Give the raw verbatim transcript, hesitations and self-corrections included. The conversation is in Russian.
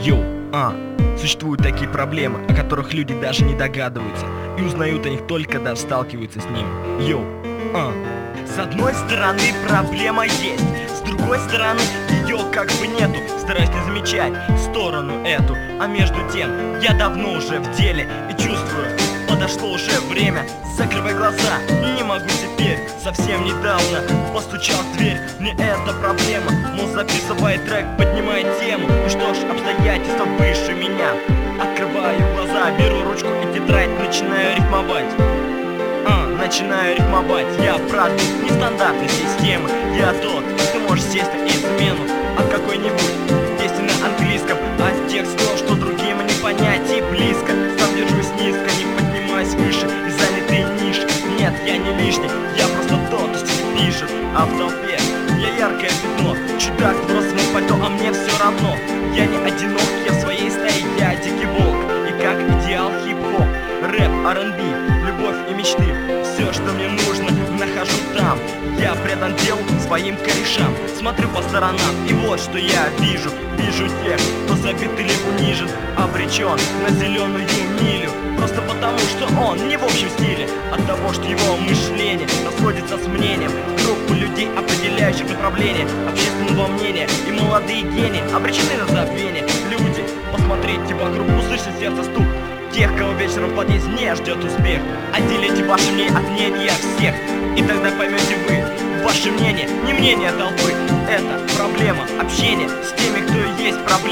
Йоу, а, существуют такие проблемы, о которых люди даже не догадываются, и узнают о них только когда сталкиваются с ними. Йоу, а. С одной стороны проблема есть, с другой стороны ее как бы нету. Стараюсь не замечать сторону эту, а между тем я давно уже в деле и чувствую, подошло уже время. Закрывай глаза, не могу теперь. Совсем недавно постучал в дверь. Мне эта проблема, мол, записывай трек, поднимай тему. И что ж, обстоятельства выше меня. Открываю глаза, беру ручку и тетрадь, начинаю рифмовать. А, начинаю рифмовать. Я продукт нестандартной системы. Я тот, ты можешь сесть на измену от какой-нибудь песни на английском, а тех слов, что другим не понять и близко. Сам держусь низко, не поднимаюсь выше и занятый ниши. Нет, я не лишний, я просто тот, кто стихи пишет. А в толпе я яркое пятно, чудак в розовом пальто, а мне все равно. Я не одинок, я в своей стае, я дикий волк. И как идеал хип-хоп, рэп, ар энд би, любовь и мечты. Все, что мне нужно, нахожу там. Я предан делу своим корешам. Смотрю по сторонам, и вот что я вижу. Вижу тех, кто забит или унижен, обречен на зеленую милю. Просто потому, что он не в общем стиле. От того, что его мышление расходится с мнением группы людей, определяющих направление общественного мнения. И молодые гении обречены на забвение. Люди, посмотрите вокруг, услышите сердце стук тех, кого вечером в подъезде не ждет успех. Отделите ваше мнение от мнения всех, и тогда поймете вы, ваше мнение не мнение толпы. Это проблема общения с теми, кто и есть проблема.